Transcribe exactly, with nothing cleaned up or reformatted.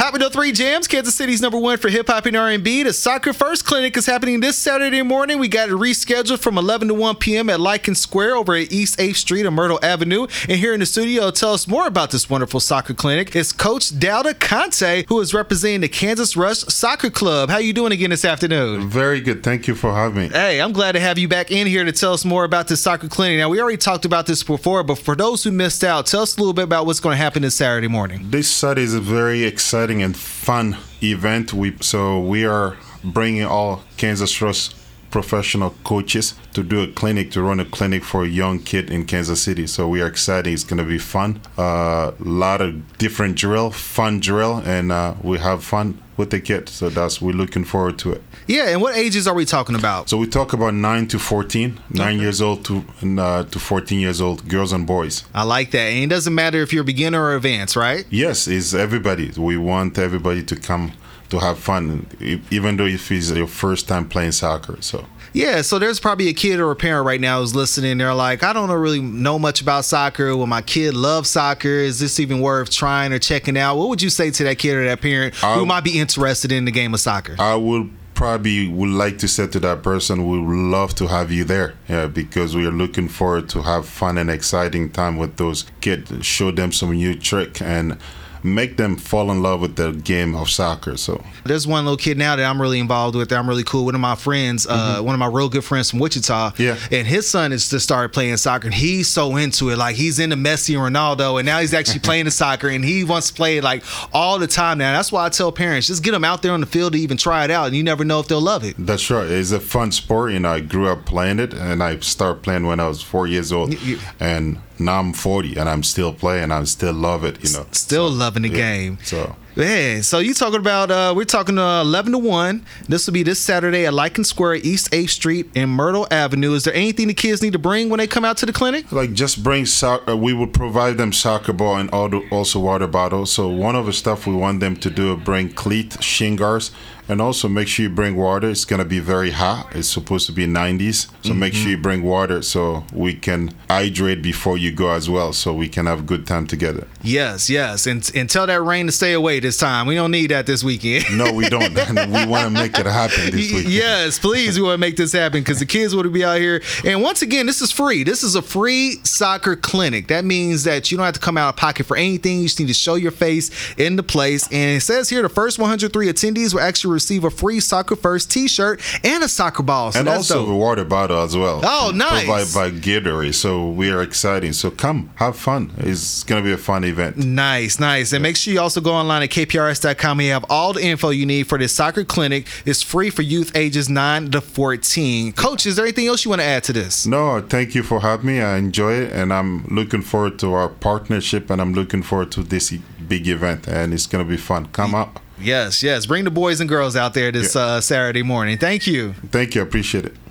Hot one oh three Jams, Kansas City's number one for hip-hop and R and B. The Soccer First Clinic is happening this Saturday morning. We got it rescheduled from eleven to one p.m. at Lycan Square over at East eighth Street and Myrtle Avenue. And here in the studio to tell us more about this wonderful soccer clinic is Coach Dauda Conte, who is representing the Kansas Rush Soccer Club. How you doing again this afternoon? Very good. Thank you for having me. Hey, I'm glad to have you back in here to tell us more about this soccer clinic. Now, we already talked about this before, but for those who missed out, tell us a little bit about what's going to happen this Saturday morning. This Saturday is a very exciting and fun event. We so we are bringing all Kansas Rush professional coaches to do a clinic, to run a clinic for a young kid in Kansas City. So we are excited. It's going to be fun. A uh, lot of different drill, fun drill, and uh, we have fun with the kid. So that's we're looking forward to it. Yeah, and what ages are we talking about? So we talk about nine to fourteen, nine okay. years old to uh, to fourteen years old, girls and boys. I like that. And it doesn't matter if you're a beginner or advanced, right? Yes, it's everybody. We want everybody to come to have fun, even though if it's your first time playing soccer. So yeah, so there's probably a kid or a parent right now who's listening. They're like, I don't really know much about soccer. Well, my kid loves soccer. Is this even worth trying or checking out? What would you say to that kid or that parent I, who might be interested in the game of soccer? I would probably would like to say to that person, we would love to have you there, yeah, because we are looking forward to have fun and exciting time with those kids, show them some new trick and make them fall in love with the game of soccer. So there's one little kid now that I'm really involved with, that I'm really cool. One of my friends, uh, mm-hmm. one of my real good friends from Wichita, yeah, and his son has just started playing soccer, and he's so into it. Like, he's into Messi and Ronaldo, and now he's actually playing the soccer, and he wants to play it like all the time now. That's why I tell parents, just get them out there on the field to even try it out, and you never know if they'll love it. That's right. It's a fun sport. You know, I grew up playing it, and I started playing when I was four years old, you, and now I'm forty, and I'm still playing. I still love it. You know, still so, loving the yeah, game. So. Man, so you talking about, uh, we're talking uh, eleven to one. This will be this Saturday at Lycan Square, East eighth Street and Myrtle Avenue. Is there anything the kids need to bring when they come out to the clinic? Like, just bring soccer. We will provide them soccer ball and also water bottles. So one of the stuff we want them to do, bring cleat, shin guards, and also make sure you bring water. It's going to be very hot. It's supposed to be nineties. So mm-hmm. make sure you bring water so we can hydrate before you go as well, so we can have a good time together. Yes, yes. And, and tell that rain to stay away this time. We don't need that this weekend. No, we don't. We want to make it happen this weekend. Yes, please. We want to make this happen because the kids want to be out here. And once again, this is free. This is a free soccer clinic. That means that you don't have to come out of pocket for anything. You just need to show your face in the place. And it says here the first one hundred three attendees will actually receive a free Soccer First t-shirt and a soccer ball. So and that's also dope. a water bottle as well. Oh, nice. Provided by Gatorade. So we are excited. So come, have fun. It's going to be a fun event. Nice, nice. And make sure you also go online at K P R S dot com. You have all the info you need for this soccer clinic. It's free for youth ages nine to fourteen. Coach, is there anything else you want to add to this? No, thank you for having me. I enjoy it, and I'm looking forward to our partnership, and I'm looking forward to this big event, and it's going to be fun. Come up. Yes, yes. Bring the boys and girls out there this yeah. uh, Saturday morning. Thank you. Thank you. I appreciate it.